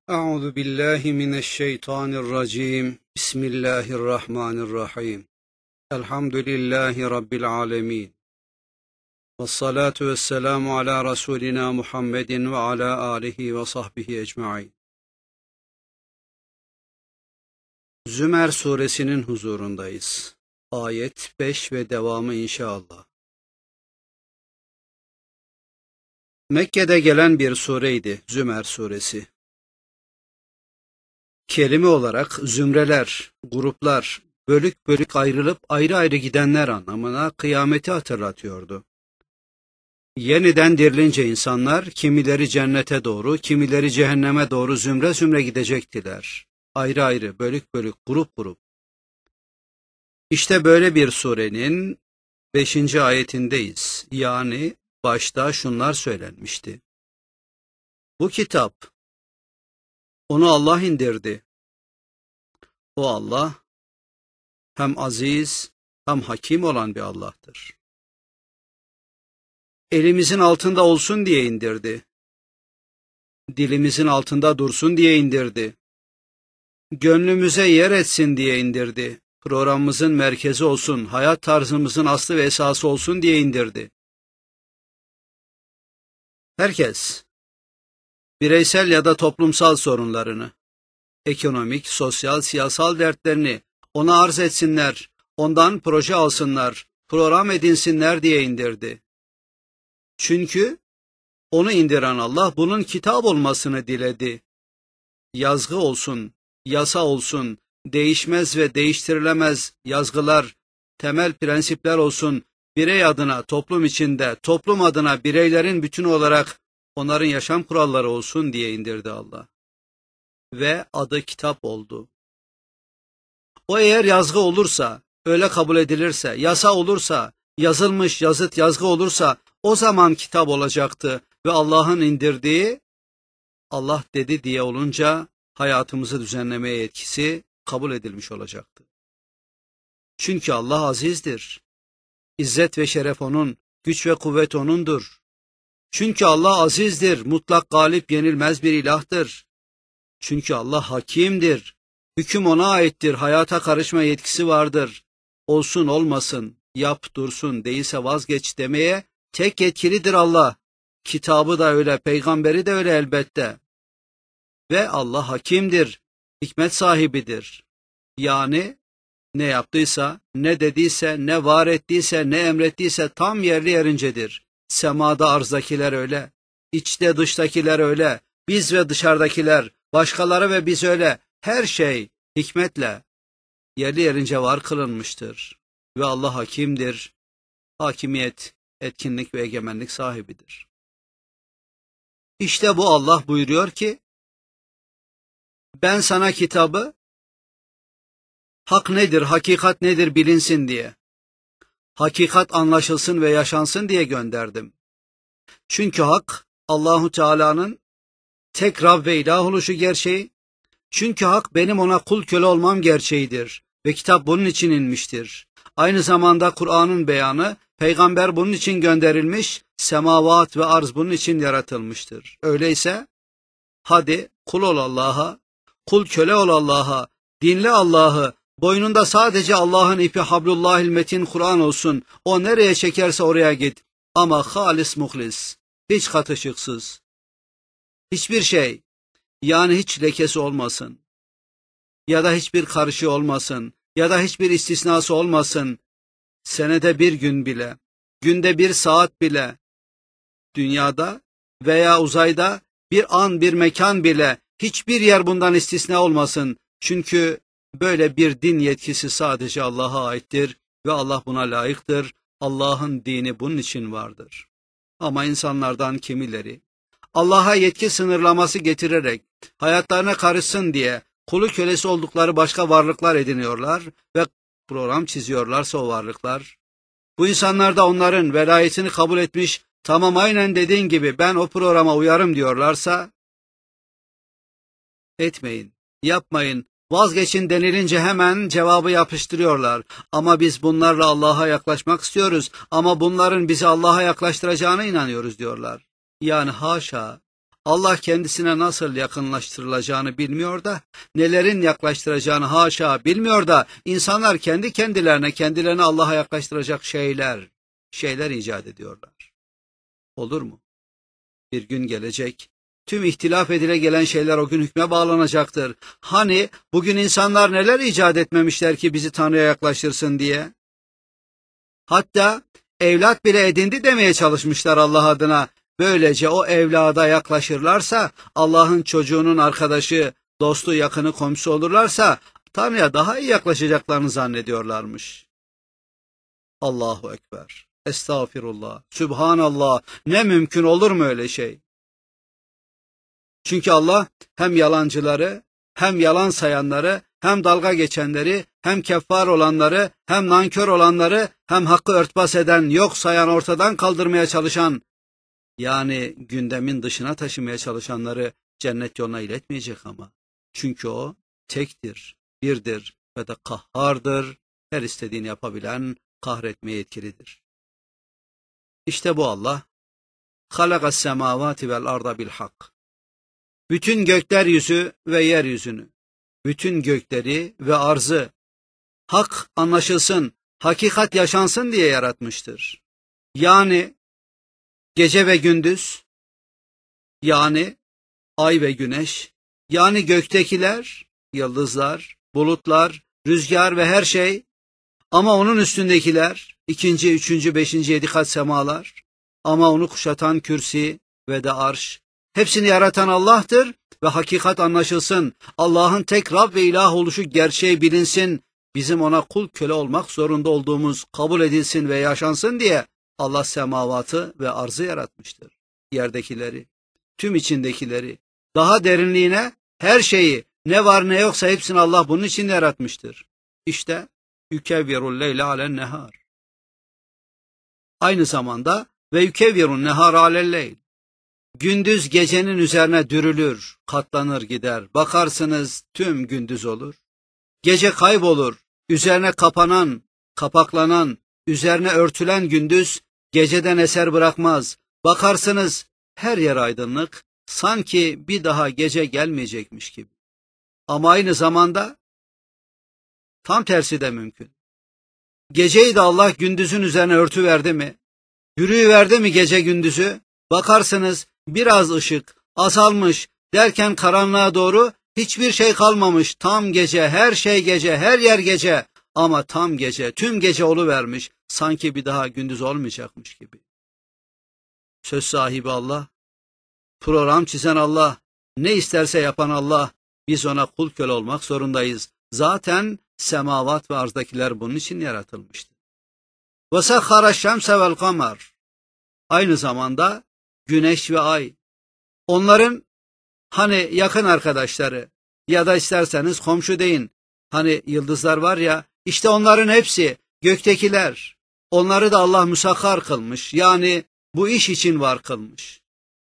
Euzu billahi mineşşeytanirracim. Bismillahirrahmanirrahim. Elhamdülillahi rabbil alamin. Ves salatu vesselamu ala rasulina Muhammedin ve ala alihi ve sahbihi ecmaîn. Zümer suresinin huzurundayız. Ayet 5 ve devamı inşallah. Mekke'de gelen bir sureydi Zümer suresi. Kelime olarak zümreler, gruplar, bölük bölük ayrılıp ayrı ayrı gidenler anlamına kıyameti hatırlatıyordu. Yeniden dirilince insanlar kimileri cennete doğru, kimileri cehenneme doğru zümre zümre gidecektiler. Ayrı ayrı, bölük bölük, grup grup. İşte böyle bir surenin 5. ayetindeyiz. Yani başta şunlar söylenmişti. Bu kitap, onu Allah indirdi. O Allah hem aziz hem hakim olan bir Allah'tır. Elimizin altında olsun diye indirdi. Dilimizin altında dursun diye indirdi. Gönlümüze yer etsin diye indirdi. Programımızın merkezi olsun, hayat tarzımızın aslı ve esası olsun diye indirdi. Herkes bireysel ya da toplumsal sorunlarını, ekonomik, sosyal, siyasal dertlerini ona arz etsinler, ondan proje alsınlar, program edinsinler diye indirdi. Çünkü onu indiren Allah bunun kitap olmasını diledi. Yazgı olsun, yasa olsun, değişmez ve değiştirilemez yazgılar, temel prensipler olsun, birey adına, toplum içinde, toplum adına bireylerin bütünü olarak onların yaşam kuralları olsun diye indirdi Allah. Ve adı kitap oldu. O eğer yazgı olursa, öyle kabul edilirse, yasa olursa, yazılmış yazıt yazgı olursa o zaman kitap olacaktı ve Allah'ın indirdiği Allah dedi diye olunca hayatımızı düzenlemeye yetkisi kabul edilmiş olacaktı. Çünkü Allah azizdir. İzzet ve şeref onun, güç ve kuvvet onundur. Çünkü Allah azizdir, mutlak galip yenilmez bir ilahtır. Çünkü Allah hakimdir. Hüküm ona aittir, hayata karışma yetkisi vardır. Olsun olmasın, yap dursun, değilse vazgeç demeye tek yetkilidir Allah. Kitabı da öyle, peygamberi de öyle elbette. Ve Allah hakimdir, hikmet sahibidir. Yani ne yaptıysa, ne dediyse, ne var ettiyse, ne emrettiyse tam yerli yerincedir. Semada arzdakiler öyle, içte dıştakiler öyle, biz ve dışarıdakiler, başkaları ve biz öyle, her şey hikmetle yerli yerince var kılınmıştır. Ve Allah hakimdir, hakimiyet, etkinlik ve egemenlik sahibidir. İşte bu Allah buyuruyor ki, ben sana kitabı, hak nedir, hakikat nedir bilinsin diye, hakikat anlaşılsın ve yaşansın diye gönderdim. Çünkü hak, Allahu Teala'nın tek Rab ve ilah oluşu gerçeği, çünkü hak benim ona kul köle olmam gerçeğidir ve kitap bunun için inmiştir. Aynı zamanda Kur'an'ın beyanı, peygamber bunun için gönderilmiş, semavat ve arz bunun için yaratılmıştır. Öyleyse, hadi kul ol Allah'a, kul köle ol Allah'a, dinle Allah'ı, boynunda sadece Allah'ın ipi hablullahil metin Kur'an olsun, o nereye çekerse oraya git. Ama halis muhlis, hiç katışıksız, hiçbir şey, yani hiç lekesi olmasın, ya da hiçbir karışı olmasın, ya da hiçbir istisnası olmasın, senede bir gün bile, günde bir saat bile, dünyada veya uzayda bir an bir mekan bile, hiçbir yer bundan istisna olmasın. Çünkü böyle bir din yetkisi sadece Allah'a aittir ve Allah buna layıktır. Allah'ın dini bunun için vardır. Ama insanlardan kimileri, Allah'a yetki sınırlaması getirerek, hayatlarına karışsın diye, kulu kölesi oldukları başka varlıklar ediniyorlar ve program çiziyorlarsa o varlıklar, bu insanlar da onların velayetini kabul etmiş, tamam aynen dediğin gibi ben o programa uyarım diyorlarsa, etmeyin, yapmayın, vazgeçin denilince hemen cevabı yapıştırıyorlar. Ama biz bunlarla Allah'a yaklaşmak istiyoruz ama bunların bizi Allah'a yaklaştıracağına inanıyoruz diyorlar. Yani haşa, Allah kendisine nasıl yakınlaştırılacağını bilmiyor da, nelerin yaklaştıracağını haşa bilmiyor da, insanlar kendi kendilerine Allah'a yaklaştıracak şeyler icat ediyorlar. Olur mu? Bir gün gelecek, tüm ihtilaf edile gelen şeyler o gün hükme bağlanacaktır. Hani bugün insanlar neler icat etmemişler ki bizi Tanrı'ya yaklaştırsın diye? Hatta evlat bile edindi demeye çalışmışlar Allah adına. Böylece o evlada yaklaşırlarsa, Allah'ın çocuğunun arkadaşı, dostu, yakını, komşusu olurlarsa, Tanrı'ya daha iyi yaklaşacaklarını zannediyorlarmış. Allahu Ekber, Estağfirullah, Sübhanallah, ne mümkün olur mu öyle şey? Çünkü Allah hem yalancıları, hem yalan sayanları, hem dalga geçenleri, hem keffar olanları, hem nankör olanları, hem hakkı örtbas eden, yok sayan, ortadan kaldırmaya çalışan, yani gündemin dışına taşımaya çalışanları cennet yoluna iletmeyecek ama. Çünkü o tektir, birdir ve de kahhardır, her istediğini yapabilen, kahretmeye yetkilidir. İşte bu Allah, halakas semavati vel arda bil hak. Bütün gökler yüzü ve yeryüzünü, bütün gökleri ve arzı, hak anlaşılsın, hakikat yaşansın diye yaratmıştır. Yani gece ve gündüz, yani ay ve güneş, yani göktekiler, yıldızlar, bulutlar, rüzgar ve her şey, ama onun üstündekiler, 2., 3., 5., 7 kat semalar, ama onu kuşatan kürsi ve de arş, hepsini yaratan Allah'tır ve hakikat anlaşılsın, Allah'ın tek Rab ve ilah oluşu gerçeği bilinsin, bizim ona kul köle olmak zorunda olduğumuz kabul edilsin ve yaşansın diye Allah semavatı ve arzı yaratmıştır. Yerdekileri, tüm içindekileri, daha derinliğine her şeyi, ne var ne yoksa hepsini Allah bunun için yaratmıştır. İşte yükevvirul leyle alen nehar. Aynı zamanda ve yükevvirun nehar alel leyl. Gündüz gecenin üzerine dürülür, katlanır gider. Bakarsınız tüm gündüz olur. Gece kaybolur, üzerine kapanan, kapaklanan, üzerine örtülen gündüz geceden eser bırakmaz. Bakarsınız her yer aydınlık, sanki bir daha gece gelmeyecekmiş gibi. Ama aynı zamanda tam tersi de mümkün. Geceyi de Allah gündüzün üzerine örtüverdi mi, yürüyüverdi mi gece gündüzü, bakarsınız biraz ışık azalmış derken karanlığa doğru hiçbir şey kalmamış. Tam gece, her şey gece, her yer gece, ama tam gece, tüm gece oluvermiş, sanki bir daha gündüz olmayacakmış gibi. Söz sahibi Allah, program çizen Allah, ne isterse yapan Allah, biz ona kul köle olmak zorundayız. Zaten semavat ve arzdakiler bunun için yaratılmıştı. وَسَخَّرَ الشَّمْسَ وَالْقَمَرِ. Aynı zamanda güneş ve ay, onların hani yakın arkadaşları ya da isterseniz komşu deyin, hani yıldızlar var ya, işte onların hepsi göktekiler, onları da Allah müsakhar kılmış, yani bu iş için var kılmış.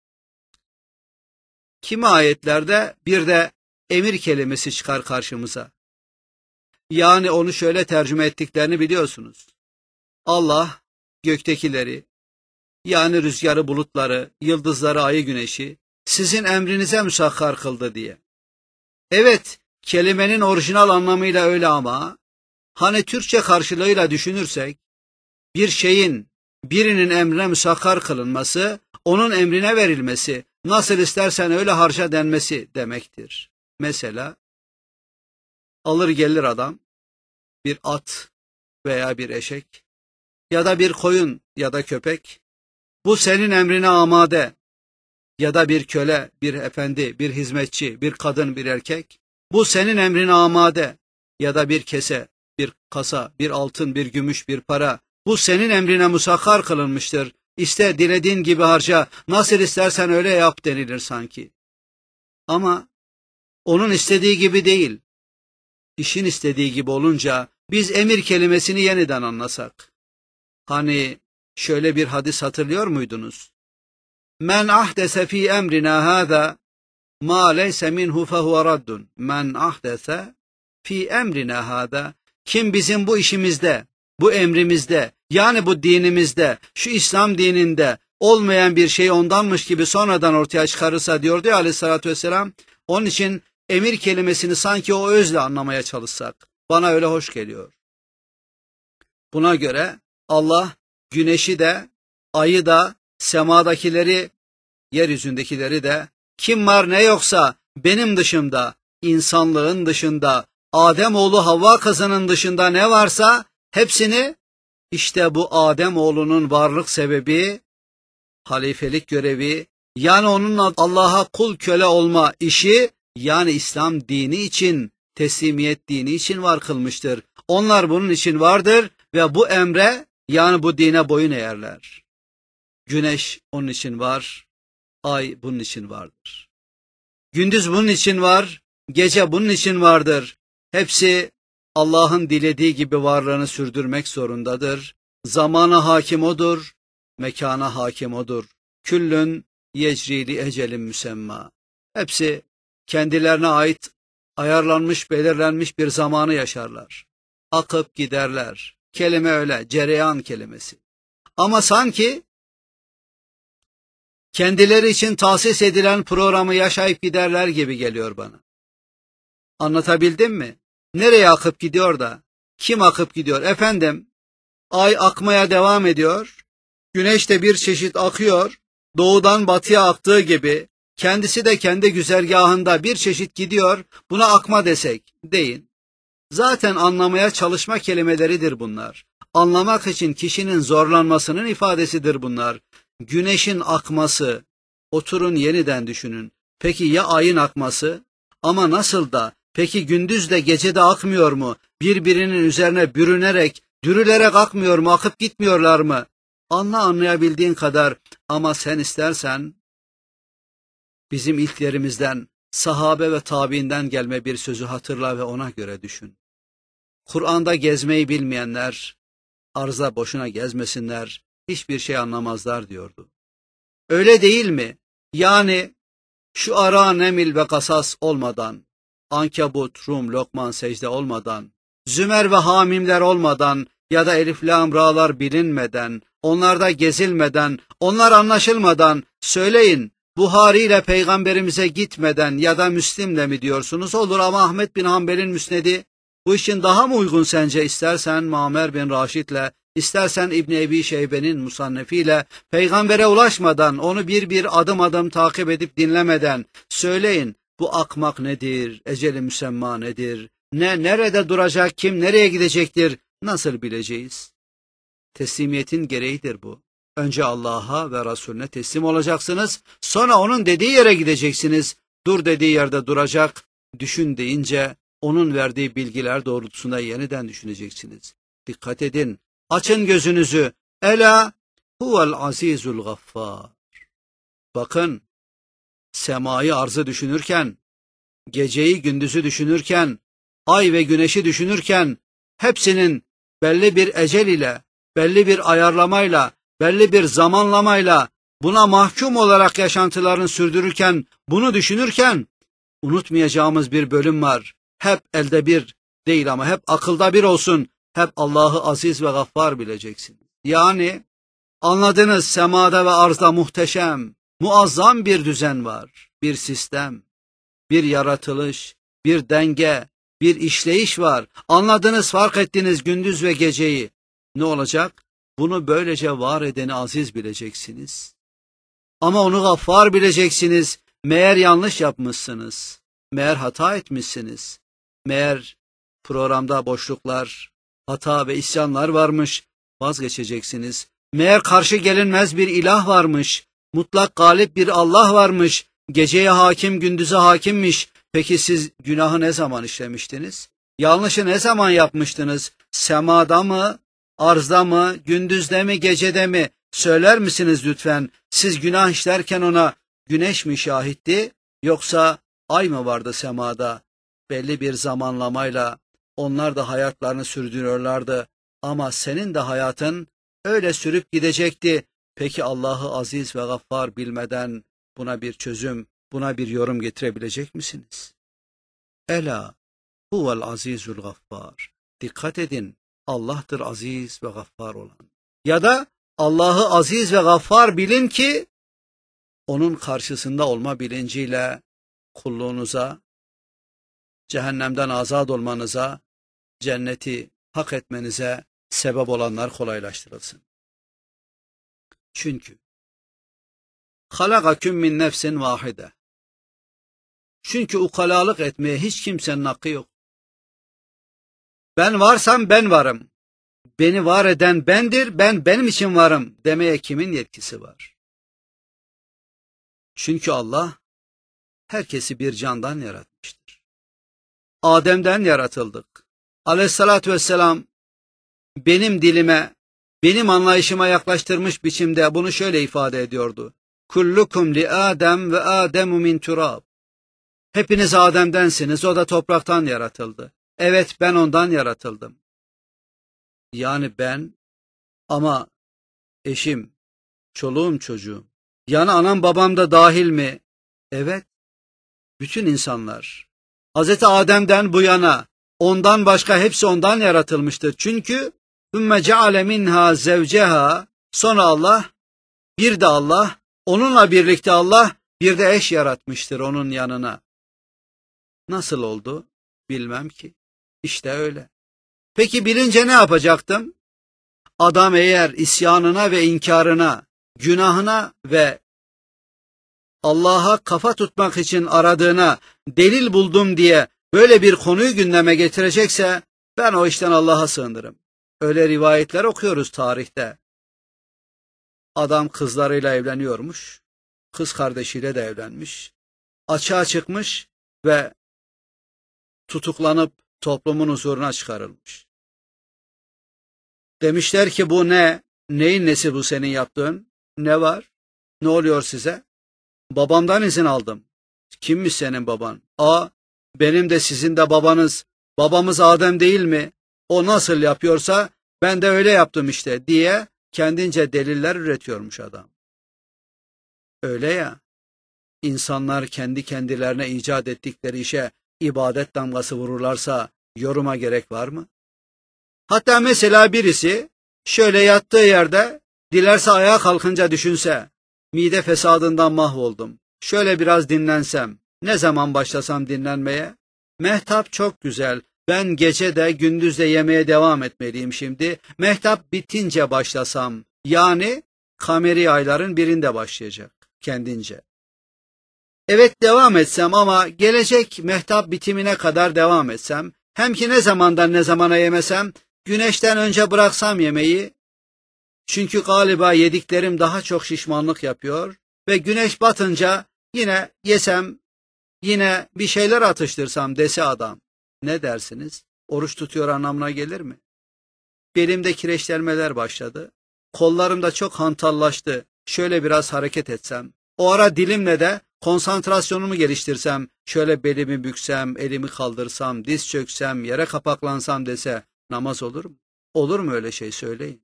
Kimi ayetlerde bir de emir kelimesi çıkar karşımıza. Yani onu şöyle tercüme ettiklerini biliyorsunuz. Allah göktekileri, yani rüzgarı, bulutları, yıldızları, ayı, güneşi sizin emrinize müsakhar kıldı diye. Evet, kelimenin orijinal anlamıyla öyle ama hani Türkçe karşılığıyla düşünürsek, bir şeyin birinin emrine müsakhar kılınması, onun emrine verilmesi, nasıl istersen öyle harca denmesi demektir. Mesela alır gelir adam bir at veya bir eşek ya da bir koyun ya da köpek, bu senin emrine amade, ya da bir köle, bir efendi, bir hizmetçi, bir kadın, bir erkek, bu senin emrine amade, ya da bir kese, bir kasa, bir altın, bir gümüş, bir para, bu senin emrine musakhar kılınmıştır. İste dilediğin gibi harca, nasıl istersen öyle yap denilir sanki. Ama onun istediği gibi değil, işin istediği gibi olunca biz emir kelimesini yeniden anlasak. Hani şöyle bir hadis hatırlıyor muydunuz? Men ahdese fi emrina hâzâ ma leyse minhu fehuve raddun. Men ahdese fi emrina hâzâ. Kim bizim bu işimizde, bu emrimizde, yani bu dinimizde, şu İslam dininde olmayan bir şey ondanmış gibi sonradan ortaya çıkarırsa diyordu ya Aleyhisselatü Vesselam. Onun için emir kelimesini sanki o özle anlamaya çalışsak bana öyle hoş geliyor. Buna göre Allah güneşi de, ayı da, semadakileri, yeryüzündekileri de, kim var ne yoksa benim dışımda, insanlığın dışında, Ademoğlu Havva kızının dışında ne varsa hepsini işte bu Ademoğlunun varlık sebebi, halifelik görevi, yani onun Allah'a kul köle olma işi, yani İslam dini için, teslimiyet dini için var kılmıştır. Onlar bunun için vardır ve bu emre, yani bu dine boyun eğerler. Güneş onun için var, ay bunun için vardır. Gündüz bunun için var, gece bunun için vardır. Hepsi Allah'ın dilediği gibi varlığını sürdürmek zorundadır. Zamana hakim odur, mekana hakim odur. Küllün yecrili ecelin müsemma. Hepsi kendilerine ait ayarlanmış, belirlenmiş bir zamanı yaşarlar. Akıp giderler. Kelime öyle, cereyan kelimesi. Ama sanki kendileri için tahsis edilen programı yaşayıp giderler gibi geliyor bana. Anlatabildim mi? Nereye akıp gidiyor da? Kim akıp gidiyor? Efendim, ay akmaya devam ediyor. Güneş de bir çeşit akıyor. Doğudan batıya aktığı gibi kendisi de kendi güzergahında bir çeşit gidiyor. Buna akma desek deyin. Zaten anlamaya çalışma kelimeleridir bunlar. Anlamak için kişinin zorlanmasının ifadesidir bunlar. Güneşin akması, oturun yeniden düşünün. Peki ya ayın akması? Ama nasıl da? Peki gündüz de gece de akmıyor mu? Birbirinin üzerine bürünerek, dürülerek akmıyor mu? Akıp gitmiyorlar mı? Anlayabildiğin kadar, ama sen istersen bizim ilklerimizden, sahabe ve tabiinden gelme bir sözü hatırla ve ona göre düşün. Kur'an'da gezmeyi bilmeyenler, arzda boşuna gezmesinler, hiçbir şey anlamazlar diyordu. Öyle değil mi? Yani şu Ara, Nemil ve Kasas olmadan, Ankebut, Rum, Lokman, Secde olmadan, Zümer ve Hamimler olmadan ya da Elif, Lam, Ra'lar bilinmeden, onlarda gezilmeden, onlar anlaşılmadan söyleyin, Buhari ile Peygamberimize gitmeden ya da Müslim'le mi diyorsunuz? Olur ama Ahmet bin Hanbel'in müsnedi bu için daha mı uygun sence? İstersen Mamer bin Raşid'le, istersen İbn Ebi Şeybe'nin musannefiyle, peygambere ulaşmadan, onu bir adım adım takip edip dinlemeden söyleyin, bu akmak nedir, eceli müsemma nedir, nerede duracak, kim nereye gidecektir, nasıl bileceğiz? Teslimiyetin gereğidir bu. Önce Allah'a ve Resulüne teslim olacaksınız, sonra onun dediği yere gideceksiniz, dur dediği yerde duracak, düşün deyince onun verdiği bilgiler doğrultusunda yeniden düşüneceksiniz. Dikkat edin, açın gözünüzü. Ela huvel azizul gaffar. Bakın, semayı arzı düşünürken, geceyi gündüzü düşünürken, ay ve güneşi düşünürken, hepsinin belli bir ecel ile, belli bir ayarlamayla, belli bir zamanlamayla, buna mahkum olarak yaşantılarını sürdürürken, bunu düşünürken, unutmayacağımız bir bölüm var. Hep elde bir değil ama hep akılda bir olsun. Hep Allah'ı aziz ve gaffar bileceksin. Yani anladınız, semada ve arzda muhteşem, muazzam bir düzen var. Bir sistem, bir yaratılış, bir denge, bir işleyiş var. Anladınız, fark ettiniz gündüz ve geceyi. Ne olacak? Bunu böylece var edeni aziz bileceksiniz. Ama onu gaffar bileceksiniz. Meğer yanlış yapmışsınız. Meğer hata etmişsiniz. Meğer programda boşluklar, hata ve isyanlar varmış. Vazgeçeceksiniz. Meğer karşı gelinmez bir ilah varmış. Mutlak galip bir Allah varmış. Geceye hakim, gündüze hakimmiş. Peki siz günahı ne zaman işlemiştiniz? Yanlışı ne zaman yapmıştınız? Semada mı, arzda mı, gündüzde mi, gecede mi? Söyler misiniz lütfen? Siz günah işlerken ona güneş mi şahitti, yoksa ay mı vardı semada? Belli bir zamanlamayla onlar da hayatlarını sürdürüyorlardı. Ama senin de hayatın öyle sürüp gidecekti. Peki Allah'ı aziz ve gaffar bilmeden buna bir çözüm, buna bir yorum getirebilecek misiniz? Ela huvel azizul gaffar. Dikkat edin, Allah'tır aziz ve gaffar olan. Ya da Allah'ı aziz ve gaffar bilin ki onun karşısında olma bilinciyle kulluğunuza, cehennemden azat olmanıza, cenneti hak etmenize sebep olanlar kolaylaştırılsın. Çünkü halakaküm min nefsin vahide. Çünkü ukalalık etmeye hiç kimsenin hakkı yok. Ben varsam ben varım. Beni var eden bendir, ben benim için varım demeye kimin yetkisi var? Çünkü Allah herkesi bir candan yaratmıştır. Adem'den yaratıldık. Aleyhissalatü vesselam benim dilime, benim anlayışıma yaklaştırmış biçimde bunu şöyle ifade ediyordu. Kullukum li Adem ve Ademu min turab. Hepiniz Adem'densiniz, o da topraktan yaratıldı. Evet, ben ondan yaratıldım. Yani ben, ama eşim, çoluğum, çocuğum, yani anam babam da dahil mi? Evet, bütün insanlar. Hazreti Adem'den bu yana, ondan başka hepsi ondan yaratılmıştır. Çünkü ثُمَّ جَعَلَ مِنْهَا زَوْجَهَا. Sonra Allah, bir de Allah, onunla birlikte Allah bir de eş yaratmıştır onun yanına. Nasıl oldu? Bilmem ki. İşte öyle. Peki bilince ne yapacaktım? Adam eğer isyanına ve inkarına, günahına ve Allah'a kafa tutmak için aradığına delil buldum diye böyle bir konuyu gündeme getirecekse ben o işten Allah'a sığınırım. Öyle rivayetler okuyoruz tarihte. Adam kızlarıyla evleniyormuş, kız kardeşiyle de evlenmiş, açığa çıkmış ve tutuklanıp toplumun huzuruna çıkarılmış. Demişler ki bu ne? Neyin nesi bu senin yaptığın? Ne var? Ne oluyor size? Babamdan izin aldım. Kimmiş senin baban? Benim de sizin de babanız. Babamız Adem değil mi? O nasıl yapıyorsa ben de öyle yaptım işte diye kendince deliller üretiyormuş adam. Öyle ya, insanlar kendi kendilerine icat ettikleri işe ibadet damgası vururlarsa yoruma gerek var mı? Hatta mesela birisi şöyle yattığı yerde dilerse ayağa kalkınca düşünse, mide fesadından mahvoldum, şöyle biraz dinlensem, ne zaman başlasam dinlenmeye? Mehtap çok güzel, ben gece de gündüz de yemeye devam etmeliyim şimdi, mehtap bitince başlasam, yani kameri ayların birinde başlayacak kendince. Evet, devam etsem ama gelecek mehtap bitimine kadar devam etsem, hem ki ne zamandan ne zamana yemesem, güneşten önce bıraksam yemeği, çünkü galiba yediklerim daha çok şişmanlık yapıyor ve güneş batınca yine yesem, yine bir şeyler atıştırsam dese adam, ne dersiniz? Oruç tutuyor anlamına gelir mi? Belimde kireçlenmeler başladı, kollarım da çok hantallaştı, şöyle biraz hareket etsem, o ara dilimle de konsantrasyonumu geliştirsem, şöyle belimi büksem, elimi kaldırsam, diz çöksem, yere kapaklansam dese namaz olur mu? Olur mu öyle şey, söyleyin.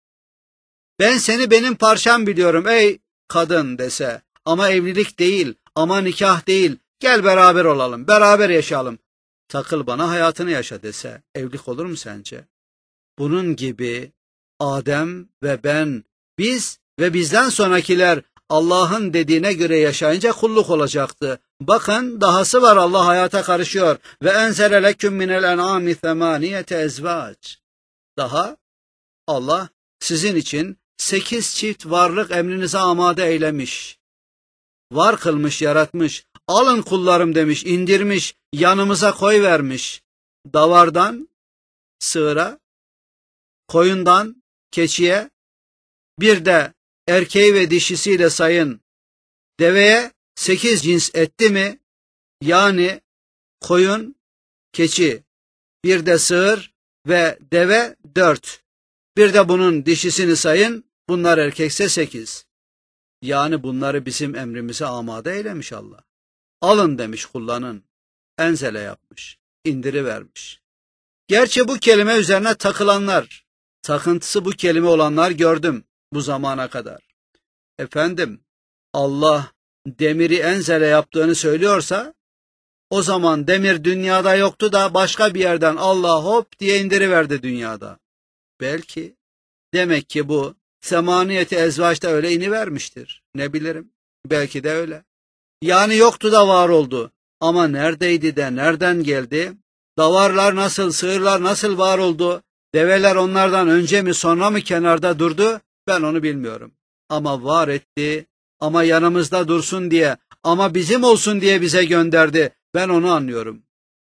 Ben seni benim parçam biliyorum ey kadın dese, ama evlilik değil, ama nikah değil, gel beraber olalım, beraber yaşayalım, takıl bana hayatını yaşa dese, evlilik olur mu sence? Bunun gibi Adem ve ben, biz ve bizden sonrakiler Allah'ın dediğine göre yaşayınca kulluk olacaktı. Bakın dahası var, Allah hayata karışıyor. Ve enzele leküm minel en'ami themaniyete ezvac. Daha Allah sizin için 8 çift varlık emrinize amade eylemiş. Var kılmış, yaratmış. Alın kullarım demiş, indirmiş, yanımıza koy vermiş. Davardan sığıra, koyundan keçiye, bir de erkeği ve dişisiyle sayın. Deveye 8 cins etti mi? Yani koyun, keçi, bir de sığır ve deve 4. Bir de bunun dişisini sayın, bunlar erkekse 8. Yani bunları bizim emrimize amade eylemiş Allah. Alın demiş, kullanın. Enzele yapmış, indirivermiş. Gerçi bu kelime üzerine takılanlar, takıntısı bu kelime olanlar gördüm bu zamana kadar. Efendim, Allah demiri enzele yaptığını söylüyorsa, o zaman demir dünyada yoktu da başka bir yerden Allah hop diye indiriverdi dünyada. Belki, demek ki bu semaniyeti ezvaçta öyle inivermiştir. Ne bilirim? Belki de öyle. Yani yoktu da var oldu. Ama neredeydi de nereden geldi? Davarlar nasıl, sığırlar nasıl var oldu? Develer onlardan önce mi sonra mı kenarda durdu? Ben onu bilmiyorum. Ama var etti, ama yanımızda dursun diye, ama bizim olsun diye bize gönderdi. Ben onu anlıyorum.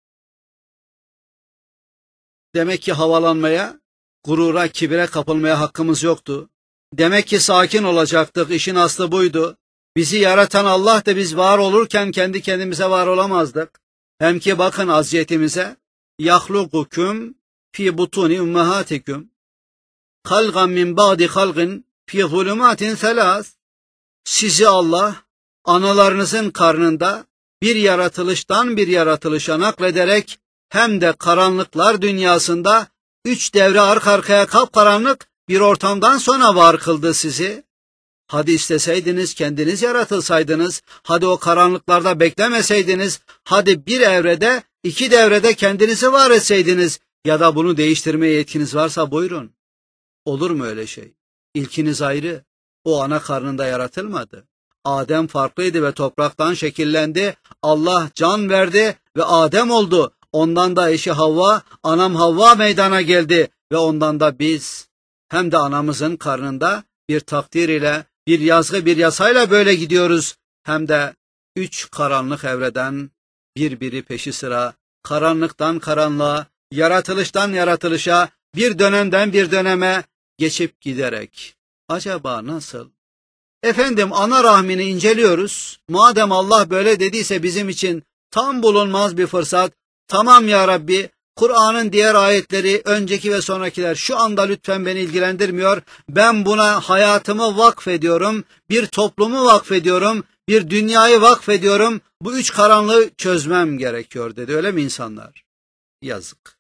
Demek ki havalanmaya, gurura, kibire kapılmaya hakkımız yoktu. Demek ki sakin olacaktık, işin aslı buydu. Bizi yaratan Allah da biz var olurken kendi kendimize var olamazdık. Hem ki bakın aziyetimize. يَخْلُقُكُمْ فِي بُطُونِ اُمَّهَاتِكُمْ خَلْقًا مِنْ بَعْدِ خَلْقٍ فِي ظُلُمَاتٍ ثَلَاثٍ Sizi Allah, analarınızın karnında bir yaratılıştan bir yaratılışa naklederek hem de karanlıklar dünyasında 3 devre arka arkaya kapkaranlık bir ortamdan sonra var kıldı sizi. Hadi isteseydiniz kendiniz yaratılsaydınız, hadi o karanlıklarda beklemeseydiniz, hadi bir evrede, 2 devrede kendinizi var etseydiniz ya da bunu değiştirmeye yetkiniz varsa buyurun. Olur mu öyle şey? İlkiniz ayrı. O ana karnında yaratılmadı. Adem farklıydı ve topraktan şekillendi. Allah can verdi ve Adem oldu. Ondan da eşi Havva, anam Havva meydana geldi ve ondan da biz. Hem de anamızın karnında bir takdir ile, bir yazgı, bir yasayla böyle gidiyoruz. Hem de 3 karanlık evreden birbiri peşi sıra, karanlıktan karanlığa, yaratılıştan yaratılışa, bir dönemden bir döneme geçip giderek. Acaba nasıl? Efendim ana rahmini inceliyoruz. Madem Allah böyle dediyse bizim için tam bulunmaz bir fırsat. Tamam ya Rabbi, Kur'an'ın diğer ayetleri, önceki ve sonrakiler şu anda lütfen beni ilgilendirmiyor. Ben buna hayatımı vakfediyorum, bir toplumu vakfediyorum, bir dünyayı vakfediyorum. Bu 3 karanlığı çözmem gerekiyor dedi. Öyle mi insanlar? Yazık.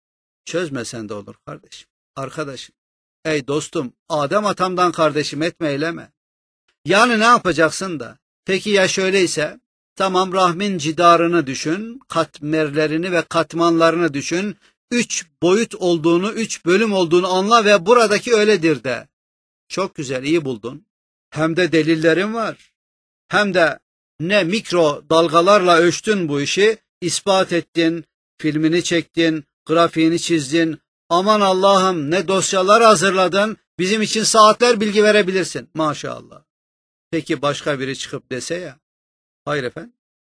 Çözmesen de olur kardeşim, arkadaşım. Ey dostum, Adem atamdan kardeşim etme eyleme. Yani ne yapacaksın da? Peki ya şöyleyse? Tamam, rahmin cidarını düşün, katmerlerini ve katmanlarını düşün. 3 boyut olduğunu, 3 bölüm olduğunu anla ve buradaki öyledir de. Çok güzel, iyi buldun. Hem de delillerin var. Hem de ne mikro dalgalarla ölçtün bu işi, ispat ettin, filmini çektin, grafiğini çizdin. Aman Allah'ım ne dosyalar hazırladın, bizim için saatler bilgi verebilirsin. Maşallah. Peki başka biri çıkıp dese ya, hayır efendim,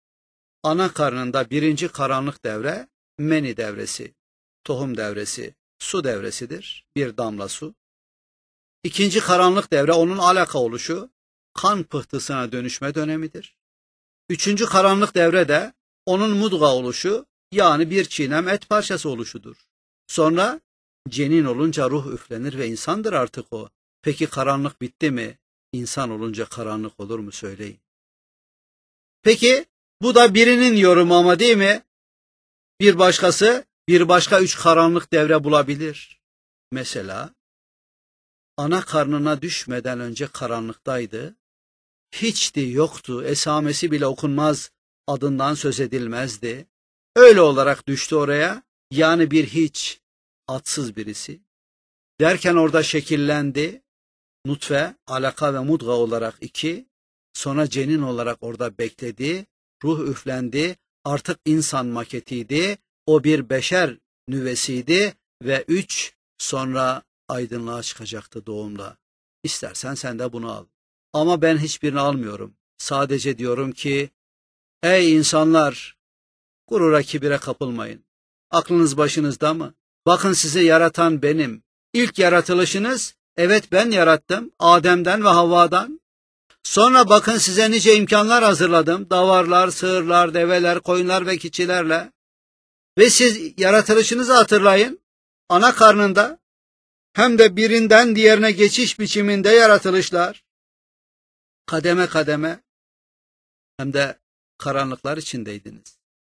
ana karnında 1. karanlık devre, meni devresi, tohum devresi, su devresidir, bir damla su. 2. karanlık devre onun alaka oluşu, kan pıhtısına dönüşme dönemidir. 3. karanlık devre de onun mudga oluşu, yani bir çiğnem et parçası oluşudur. Sonra cenin olunca ruh üflenir ve insandır artık o. Peki karanlık bitti mi? İnsan olunca karanlık olur mu söyleyin. Peki bu da birinin yorumu ama değil mi? Bir başkası bir başka 3 karanlık devre bulabilir. Mesela ana karnına düşmeden önce karanlıktaydı. Hiçti, yoktu, esamesi bile okunmaz, adından söz edilmezdi. Öyle olarak düştü oraya, yani bir hiç, adsız birisi. Derken orada şekillendi, nutfe, alaka ve mudga olarak 2, sonra cenin olarak orada bekledi, ruh üflendi, artık insan maketiydi, o bir beşer nüvesiydi ve 3, sonra aydınlığa çıkacaktı doğumda. İstersen sen de bunu al. Ama ben hiçbirini almıyorum. Sadece diyorum ki, ey insanlar, gurura kibire kapılmayın. Aklınız başınızda mı? Bakın sizi yaratan benim. İlk yaratılışınız, evet ben yarattım, Adem'den ve Havva'dan. Sonra bakın size nice imkanlar hazırladım. Davarlar, sığırlar, develer, koyunlar ve keçilerle. Ve siz yaratılışınızı hatırlayın. Ana karnında, hem de birinden diğerine geçiş biçiminde yaratılışlar. Kademe kademe, hem de karanlıklar içindeydiniz.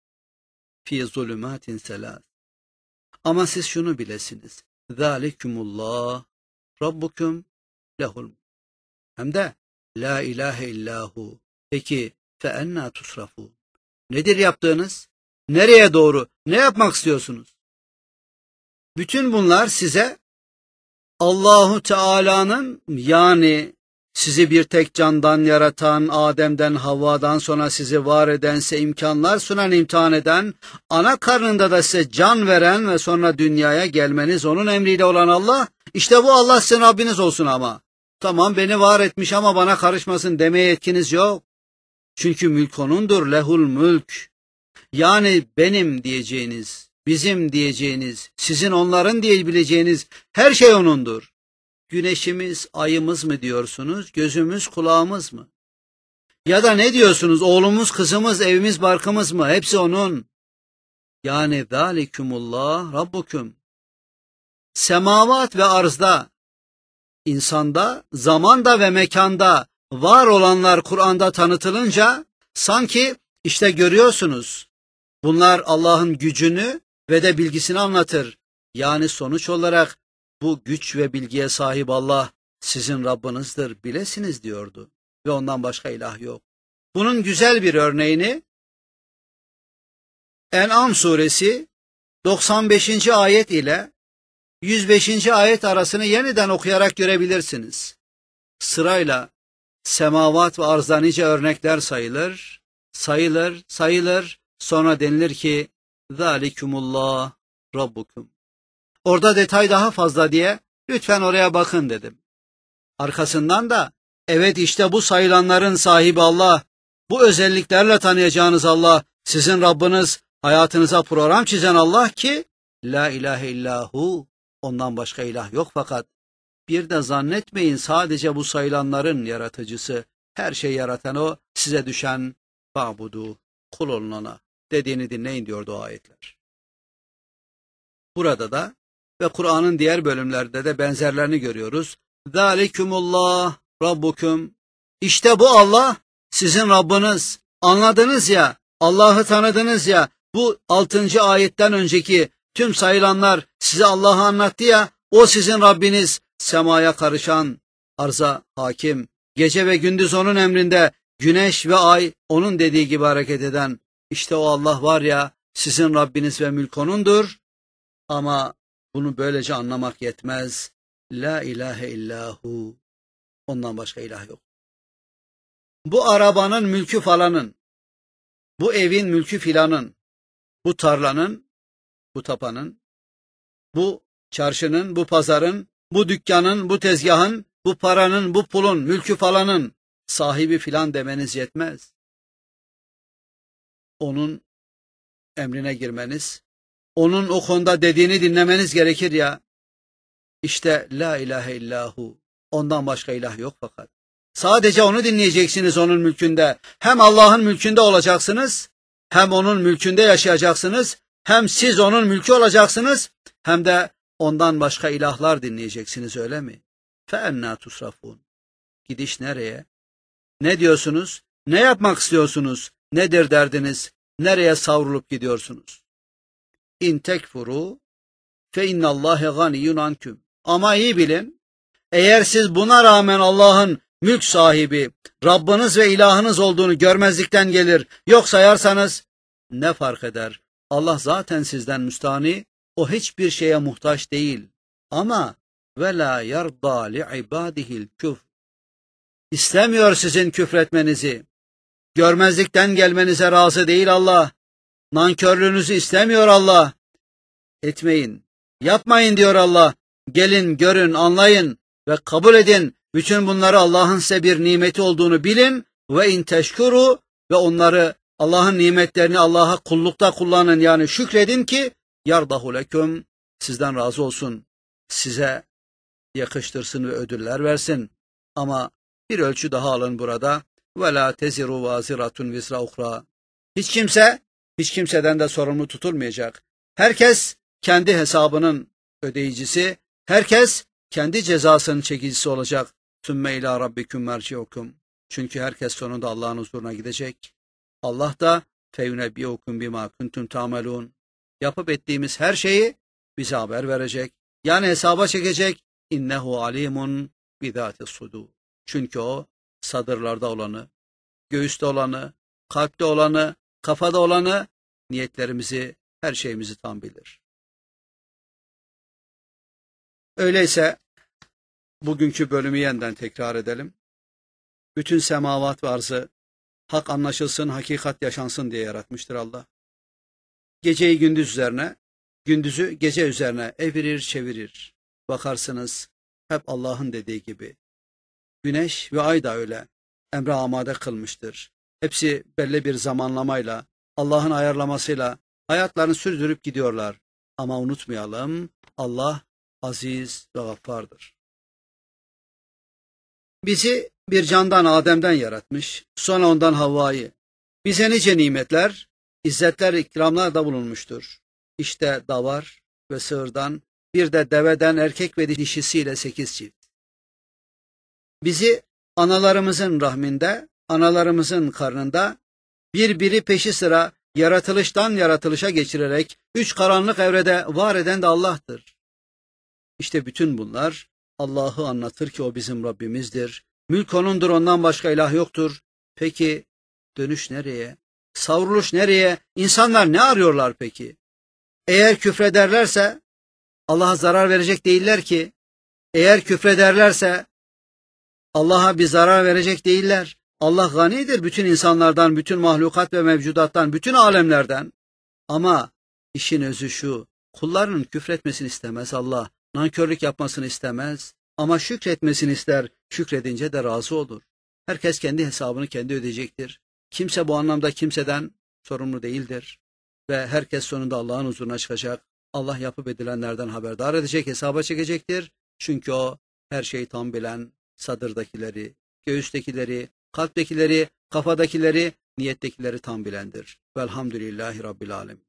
Fi zulümatin selâs. Ama siz şunu bilesiniz. Zâlikumullah Rabbukum lehul. Hem de la ilahe illahu. Peki fe ennâ tusrafûn. Nedir yaptığınız? Nereye doğru? Ne yapmak istiyorsunuz? Bütün bunlar size Allahu Teala'nın, yani sizi bir tek candan yaratan, Adem'den Havva'dan sonra sizi var eden, size imkanlar sunan, imtihan eden, ana karnında da size can veren ve sonra dünyaya gelmeniz onun emriyle olan Allah, işte bu Allah sizin Rabbiniz olsun ama. Tamam, beni var etmiş ama bana karışmasın demeye yetkiniz yok. Çünkü mülk O'nundur, lehul mülk. Yani benim diyeceğiniz, bizim diyeceğiniz, sizin onların diyebileceğiniz her şey O'nundur. Güneşimiz, ayımız mı diyorsunuz, gözümüz, kulağımız mı? Ya da ne diyorsunuz, oğlumuz, kızımız, evimiz, barkımız mı? Hepsi O'nun. Yani zâlikumullah Rabbukum. Semavat ve arzda, insanda, zamanda ve mekanda var olanlar Kur'an'da tanıtılınca sanki işte görüyorsunuz, bunlar Allah'ın gücünü ve de bilgisini anlatır. Yani sonuç olarak bu güç ve bilgiye sahip Allah sizin Rabbinizdir, bilesiniz diyordu. Ve ondan başka ilah yok. Bunun güzel bir örneğini En'am suresi 95. ayet ile 105. ayet arasını yeniden okuyarak görebilirsiniz. Sırayla semavat ve arzda nice örnekler sayılır. Sonra denilir ki zâlikumullah Rabbukum. Orada detay daha fazla diye lütfen oraya bakın dedim. Arkasından da evet işte bu sayılanların sahibi Allah, bu özelliklerle tanıyacağınız Allah, sizin Rabbiniz, hayatınıza program çizen Allah ki la ilahe illahu, ondan başka ilah yok. Fakat bir de zannetmeyin sadece bu sayılanların yaratıcısı, her şey yaratan O, size düşen fa'budu, kul olun O'na dediğini dinleyin diyordu o ayetler. Burada da ve Kur'an'ın diğer bölümlerde de benzerlerini görüyoruz. Zâlikumullah Rabbukum. İşte bu Allah sizin Rabbiniz. Anladınız ya, Allah'ı tanıdınız ya, bu 6. ayetten önceki tüm sayılanlar size Allah'ı anlattı ya, o sizin Rabbiniz, semaya karışan, arza hakim, gece ve gündüz onun emrinde, güneş ve ay onun dediği gibi hareket eden, işte o Allah var ya, sizin Rabbiniz ve mülk O'nundur. Ama bunu böylece anlamak yetmez. La ilahe illahu. Ondan başka ilah yok. Bu arabanın mülkü falanın, bu evin mülkü filanın, bu tarlanın, bu tapanın, bu çarşının, bu pazarın, bu dükkanın, bu tezgahın, bu paranın, bu pulun, mülkü falanın sahibi filan demeniz yetmez. Onun emrine girmeniz, onun o konuda dediğini dinlemeniz gerekir ya. İşte la ilahe illahu, ondan başka ilah yok fakat. Sadece onu dinleyeceksiniz onun mülkünde. Hem Allah'ın mülkünde olacaksınız, hem onun mülkünde yaşayacaksınız, hem siz onun mülkü olacaksınız, hem de ondan başka ilahlar dinleyeceksiniz, öyle mi? فَاَنَّا تُسْرَفُونَ. Gidiş nereye? Ne diyorsunuz? Ne yapmak istiyorsunuz? Nedir derdiniz? Nereye savrulup gidiyorsunuz? İn tekfuru fe innallâhe ganiyyun anküm. Ama iyi bilin, eğer siz buna rağmen Allah'ın mülk sahibi, Rabbiniz ve ilahınız olduğunu görmezlikten gelir, yok sayarsanız ne fark eder? Allah zaten sizden müstahni, o hiçbir şeye muhtaç değil. Ama ve la yarda li ibadihil küfr. İstemiyor sizin küfretmenizi. Görmezlikten gelmenize razı değil Allah. Nankörlüğünüzü istemiyor Allah. Etmeyin, yapmayın diyor Allah. Gelin, görün, anlayın ve kabul edin. Bütün bunları Allah'ın size bir nimeti olduğunu bilin ve in teşkuru, ve onları, Allah'ın nimetlerini Allah'a kullukta kullanın, yani şükredin ki yardahu leküm, sizden razı olsun, size yakıştırsın ve ödüller versin. Ama bir ölçü daha alın burada. Ve la teziru vaziratun vizra uhra. Hiç kimseden de sorumlu tutulmayacak. Herkes kendi hesabının ödeyicisi, herkes kendi cezasının çekicisi olacak. Sümme ila rabbiküm merciukum. Çünkü herkes sonunda Allah'ın huzuruna gidecek. Allah da feyunebbiukum bima kuntum ta'melun. Yapıp ettiğimiz her şeyi bize haber verecek. Yani hesaba çekecek. İnnehu alimun bizatis sudur. Çünkü o sadırlarda olanı, göğüste olanı, kalpte olanı, kafada olanı, niyetlerimizi, her şeyimizi tam bilir. Öyleyse Bugünkü bölümü yeniden tekrar edelim. Bütün semavat ve arzı hak anlaşılsın, hakikat yaşansın diye yaratmıştır Allah. Geceyi gündüz üzerine, gündüzü gece üzerine evirir çevirir. Bakarsınız hep Allah'ın dediği gibi. Güneş ve ay da öyle emre amade kılmıştır. Hepsi belli bir zamanlamayla, Allah'ın ayarlamasıyla hayatlarını sürdürüp gidiyorlar. Ama unutmayalım, Allah aziz ve gaffardır. Bizi bir candan Adem'den yaratmış, sonra ondan Havva'yı. Bize nice nimetler, izzetler, ikramlar da bulunmuştur. İşte davar ve sığırdan, bir de deveden erkek ve dişisiyle 8 çift. Bizi analarımızın rahminde, analarımızın karnında, birbiri peşi sıra yaratılıştan yaratılışa geçirerek 3 karanlık evrede var eden de Allah'tır. İşte bütün bunlar Allah'ı anlatır ki o bizim Rabbimizdir. Mülk O'nundur, ondan başka ilah yoktur. Peki dönüş nereye? Savruluş nereye? İnsanlar ne arıyorlar peki? Eğer küfrederlerse Allah'a zarar verecek değiller ki. Eğer küfrederlerse Allah'a bir zarar verecek değiller. Allah ganidir bütün insanlardan, bütün mahlukat ve mevcudattan, bütün alemlerden. Ama işin özü şu, kullarının küfretmesini istemez Allah, nankörlük yapmasını istemez. Ama şükretmesini ister, şükredince de razı olur. Herkes kendi hesabını kendi ödeyecektir. Kimse bu anlamda kimseden sorumlu değildir. Ve herkes sonunda Allah'ın huzuruna çıkacak. Allah yapıp edilenlerden haberdar edecek, hesaba çekecektir. Çünkü o her şeyi tam bilen, sadırdakileri, göğüstekileri, kalptekileri, kafadakileri, niyettekileri tam bilendir. Velhamdülillahi Rabbil Alemin.